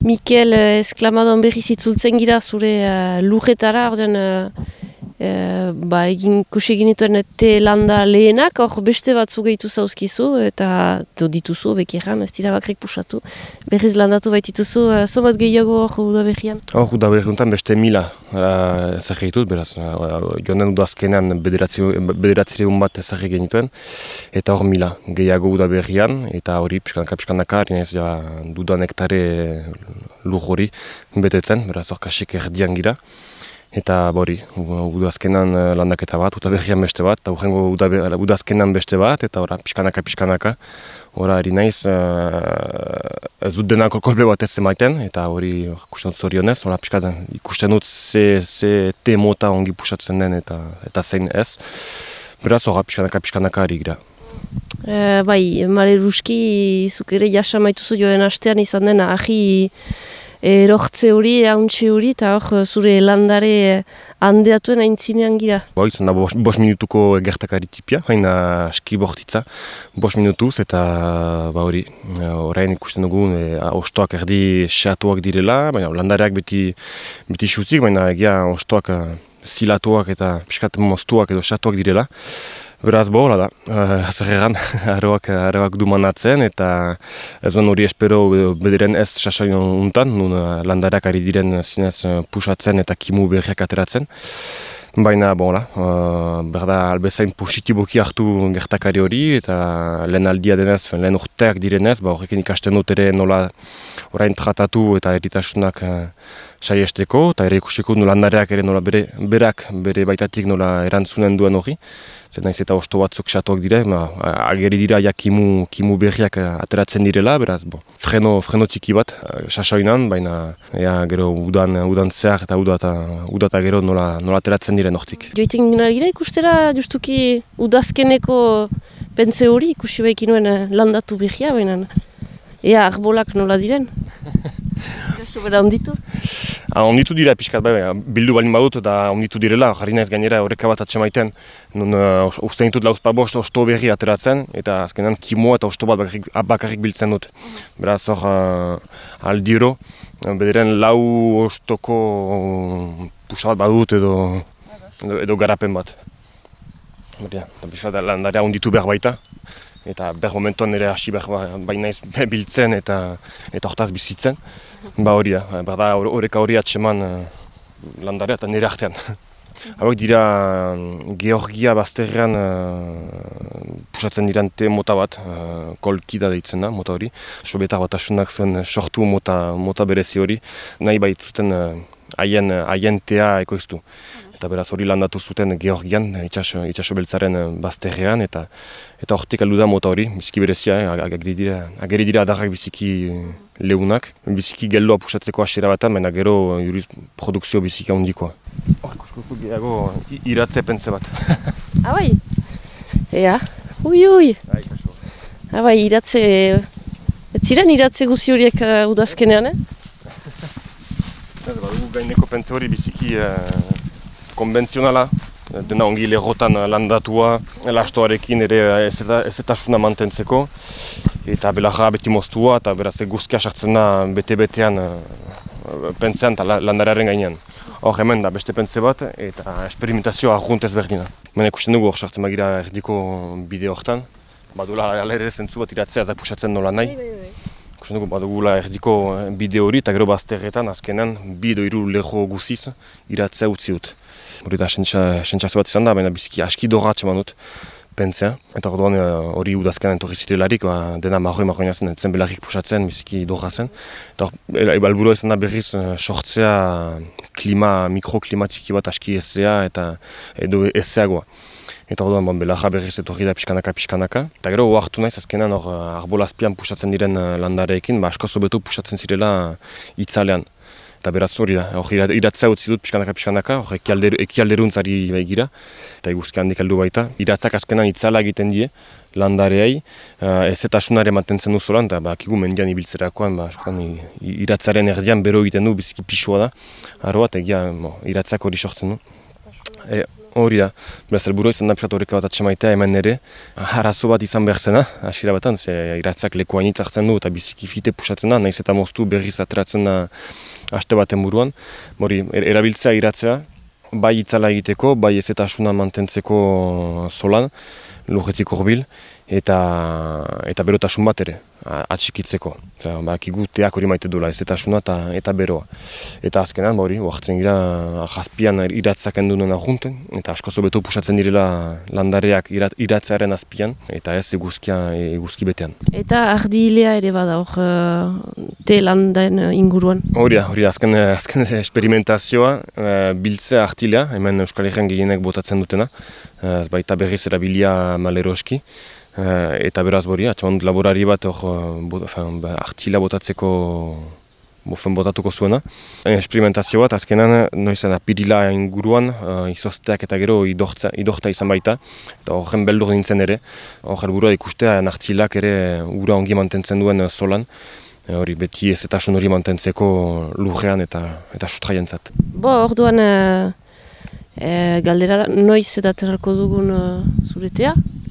Mikel esklamadon berriz itzultzen gira zure lurretara, ordean egin ikusi genituen te landa lehenak, hor beste batzu gehitu zauzkizu, eta dituzu, bekirran, ez dira bakrik pusatu. Berriz landatu baitituzu, somat gehiago hor udaberrian? Hor udaberriuntan beste 1000 ezagri ditut, beraz, joan den udazkenean bederatzireun bat ezagri genituen, eta hor 1000 gehiago udaberrian, eta hori pixkanaka, harinez dudan hektare lur hori betetzen, beraz hor kasik erdian gira. Eta hori, udazkenan landaketa bat, udaberrian beste bat, eta urrengo udazkenan beste bat, eta pixkanaka, ora ari naiz, ez dut denako kolpe bat ez emaiten, eta hori ikusten dut zorionez, ikusten dut ze te mota ongi pusatzen den eta zein ez. Beraz, pixkanaka ari gira. Bai, Mare Ruski, zuk ere jasa maituzu joen astean izan dena, ahi erortze hori, hauntxe hori, eta hor zure landare handeatuen aintzinean gira. Izan da 5 minutuko gertakari tipia, haina aski bortitza, 5 minutuz, eta hori, orain ikusten dugu, ostoak erdi xatuak direla, baina landareak beti xutik, baina egia ostoak zilatuak eta piskat moztuak edo xatuak direla. Beraz, hola da, azerregan, aroak dumanatzen, eta ez duen hori espero bederen ez sasoin untan, nun landareak ari diren zinez pusatzen eta kimu berriak ateratzen. Baina, berda, albezain positiboki hartu gertakari hori, eta lehen aldia denez, lehen urteak direnez, horrekin ikasten dut ere nola orain tratatu eta eritasunak saiesteko, eta ere ikusiko landareak ere nola bere baitatik nola erantzunen duen hori. Zer naiz eta osto batzuk xatuak dire, ageri dira kimu berriak ateratzen direla, beraz, freno txiki bat, sasoinan, baina gero udan zehar eta udata gero nola ateratzen diren hortik. Joiten gina gira ikustera, justuki udazkeneko pentze hori ikusi behik inuen landatu berria, baina ea arbolak nola diren? Sobera onditu? Onditu dira pixkat, bildu balin badut eta onditu direla, jarri naiz gainera horreka bat atxemaiten, uste ditut lauzpabost osto berri ateratzen, eta azkenan kimoa eta osto bat bakarrik biltzen dut. Beraz hor aldiro, bederen lau ostoko pusa bat badut edo garapen bat. Landarea onditu behar baita, eta behar momentuan ere hasi behar bainaiz biltzen eta hortaz bizitzen. Hori da, horreka hori atseman landarea eta nire artean. Hauek dira Georgia bazterrean pusatzen diren te mota bat, kolkida deitzen da, mota hori. Sobetar batasunak zuen sortu mota berezi hori, nahi baitzuten haien tea ekoiztu. Eta beraz hori landatu zuten Georgian, itxaso beltzaren bazterrean, eta hortik aldu da mota hori, biziki berezia, ageri dira adarrak biziki leunak, biziki geldoa pusatzeko hasiera batan, baina gero juriz produkzio biziki handikoa. Ikusko gehiago iratze pentze bat. Bai, ea, ui. Bai, iratze, ez ziren iratze guzi horiek udazkenean, Badugu gaineko pentze hori biziki konbentzionala, dena ongi lerrotan landatua, lastoarekin ere ezetasuna mantentzeko, eta belarra beti moztua, eta beraz guzkia sartzen da bete-betean pentzean eta landarearen gainean. Hor hemen da beste pentze bat, eta esperimentazioa arguntez berdina. Hemen ikusten dugu hor sartzen bagira erdiko bide hortan, badula alere zentzu bat iratzea ezak pusatzen nola nahi. Ikusten dugu badugula erdiko bide hori, eta gero bazterretan azkenan bi edo 3 lerro guziz iratzea utzi dut. Hori da sentsazio bat izan da, baina biziki aski dorra atseman dut pentzea. Eta orduan hori udazkenan etorri zirelarik, dena marroi zen, etzen belarrik pusatzen, biziki dorra zen. Eta balburua izan da berriz sortzea mikroklima txiki bat aski ezea edo ezeagoa. Eta orduan belarra berriz etorri da pixkanaka. Eta gero hartu naiz azkenan arbolazpian pusatzen diren landareekin, asko zobetu pusatzen zirela itzalean. Eta beraz hori da, iratzea utzi dut pixkanaka, ekialderuntzari gira, eta eguzki handik heldu baita. Iratzak azkenan itzala egiten die landareei, ezetasunare mantentzen du zolan, eta akigu mendian ibiltzerakoan, iratzaren erdian bero egiten du, biziki pixua da, arroa, eta iratzak hori sortzen du. Hori da, beraz, helburua izan da pixat horreka bat atxemaitea hemen ere. Arazo bat izan behar zena, hasiera batan, iratzak leku hainitz hartzen du eta biziki fite pusatzen da, nahiz eta moztu berriz ateratzen da aste baten buruan. Hori, erabiltzea iratzea, bai itzala egiteko, bai ezetasuna mantentzeko solan, lurretik hurbil, eta berotasun bat ere, atxikitzeko. Bakigu teak hori maite duela, ezetasuna eta beroa. Eta azkenan, hori, oartzen gira, jazpian iratzak endunen ahunten, eta asko zobeto pusatzen direla landareak iratzearen azpian, eta ez eguzki betean. Eta ardi hilea ere bada hor te landaen inguruan? Hori, azken esperimentazioa, biltzea artilea, hemen Euskal Herrian gehienek botatzen dutena, baita berriz erabilia maleroski, eta beraz bori, atxaman laborari bat artila botatzeko botatuko zuena. Esperimentazio bat, azkenan, noizen apirila inguruan, izozteak eta gero idorta izan baita, eta horren beldur nintzen ere, hor helburua ikustea artilak ere ura ongi mantentzen duen solan, hori beti ezetasun hori mantentzeko lurrean eta sustraientzat. Orduan galdera noiz edaterako dugun zuretea?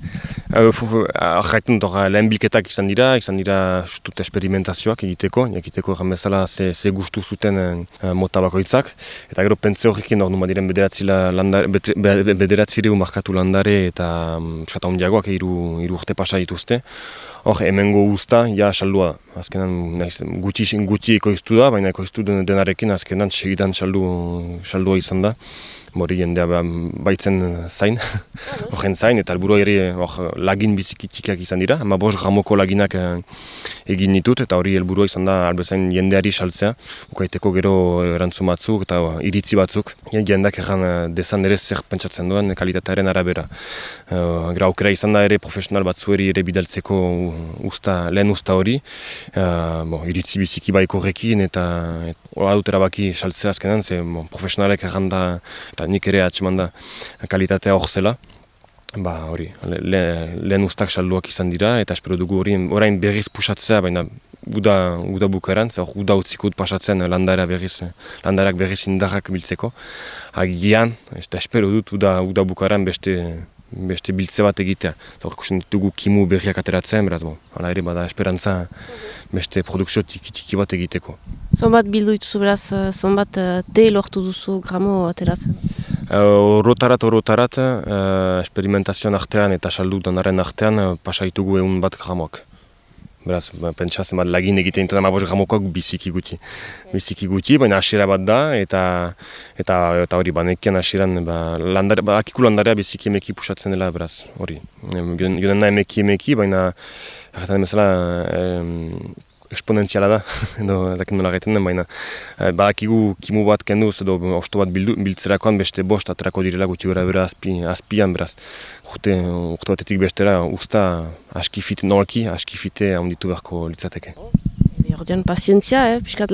Jaitun lehen bilketak izan dira sutut esperimentazioak egiteko egan bezala ze gustu zuten mota bakoitzak. Eta gero pentze horrekin numa diren bederatzireun markatu landare eta ondiagoak hiru urte pasa dituzte. Hor, hemengo usta, saldua da. Azkenan guti ekoiztu da, baina ekoiztu denarekin azkenan segidan saldua izan da. Hori jendea baitzen zain, horren zain, eta helburua ere lagin bizikitxikak izan dira, 15 gramoko laginak egin ditut, eta hori helburua izan da albezain jendeari saltzea, ukaiteko gero erantzun batzuk eta iritzi batzuk, jendeak erran dezan ere zer pentsatzen duen kalitatearen arabera. Gero aukera izan da ere profesional batzueri ere bidaltzeko lehen usta hori, iritzi biziki baiko horrekin eta hori dut erabaki saltzea azkenan, profesionalek erran da eta nik ere atxeman da kalitatea hor zela. Hori, lehen ustak salduak izan dira eta espero dugu orain berriz pusatzea, baina uda bukaeran, uda utziko dut pasatzen landarak berriz indarrak biltzeko. Agian, espero dut uda bukaeran beste biltze bat egitea. Ikusten ditugu kimu berriak ateratzen, beraz, hala ere bada esperantza beste produkzio tiki bat egiteko. Zonbat bildu dituzu beraz, zonbat te lortu duzu gramo ateratzen? Orotarat, esperimentazioan artean eta saldu danaren artean pasaitugu 100 bat gramoak. Beraz, pentsatzen bat lagin egiten dut 15 gramokoak biziki guti, baina hasiera bat da, eta hori, nekian hasieran, akiku landarea biziki emeki pusatzen dela, beraz, hori. Jonen da emeki, baina, erretan bezala, esponentziala da, edo dakin nola gaiten den, baina badakigu kimu bat kenduz edo osto bat biltzerakoan beste bost aterako direla guti gora bera azpian, beraz. Urte batetik bestera usta askifite handitu beharko litzateke. Ordean pazientzia, piskat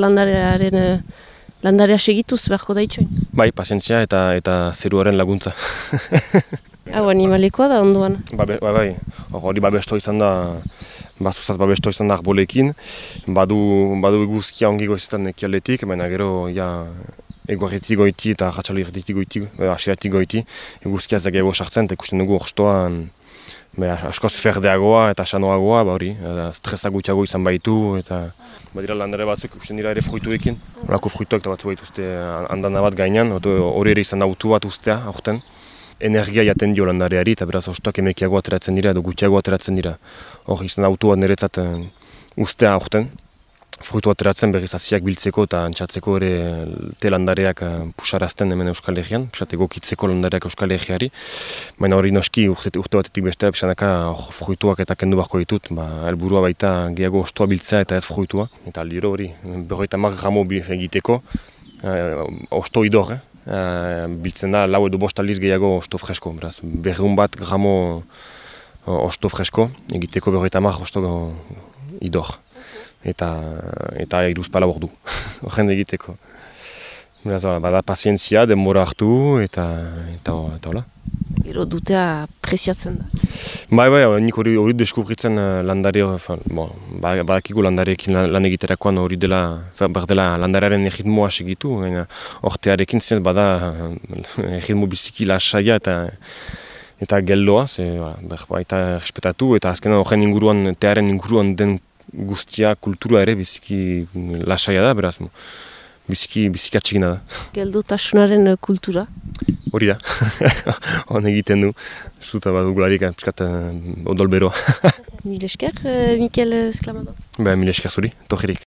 landarea segituz beharko da itxoin? Bai, pazientzia eta zeruaren laguntza. Hau animalekoa da onduan? Bai, hori babesto izan da, bazuzaz babesto izan da arbolekin, badu eguzkia ongi goizetan ekialetik, baina gero eguarretik goiti eta ratxalirretik goiti, asiratik goiti, eguzkia ez da gehiago sartzen, eta ikusten dugu orstoan askoz ferdeagoa eta sanoagoa, hori, stresa gutiago izan baitu, eta badira landare batzuk ikusten dira ere fruituekin, horako fruituak eta batzu baituzte andana bat gainean, hori ere izan da autu bat ustea, aurten. Energia jaten dio landareari eta beraz ostoak emekiago ateratzen dira edo gutiago ateratzen dira. Hor izan autu bat niretzat ustea aurten. Fruitu ateratzen berriz hasiak biltzeko eta antxatzeko ere te landareak pusarazten hemen Euskal Herrian, egokitzeko landareak Euskal Herriari. Baina hori noski urte batetik bestera pixanaka fruituak eta kendu beharko ditut, helburua baita gehiago ostoa biltzea eta ez fruitua. Eta aldiro hori, 50 gramo egiteko, osto idor, biltzen da, 4 edo 5 aldiz gehiago osto fresko, beraz, 200 bat gramo osto fresko, egiteko 50 osto idor. Eta 3 ordu, horren egiteko. Beraz, bada pazientzia, denbora hartu, eta hola. Gero dutea preziatzen da. Bai, nik hori deskubritzen landare, badakigu landareekin lan egiterakoan hori dela, behar dela landarearen erritmoa segitu, ortearekin zinez bada erritmo biziki lasaia eta geldoa, eta respetatu, eta azkenan horren inguruan, tearen inguruan den guztia, kultura ere biziki lasaia da, beraz, biziki atxikina da. Geldotasunaren kultura? Hori da, hon egiten du, zuta bat dugularik, piskat odol beroa. Mil esker, Mikel Esklamadon. Mil esker zuri, tojirik.